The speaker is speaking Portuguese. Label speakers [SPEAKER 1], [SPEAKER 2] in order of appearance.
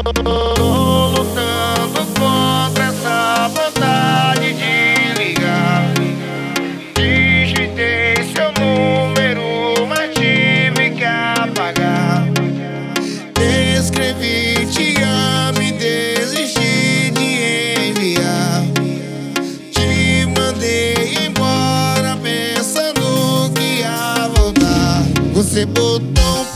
[SPEAKER 1] Tô lutando contra essa vontade de ligar. Digitei seu número, mas tive que apagar.
[SPEAKER 2] Escrevi te amo e desisti de enviar. Te mandei embora pensando que ia voltar. Você botou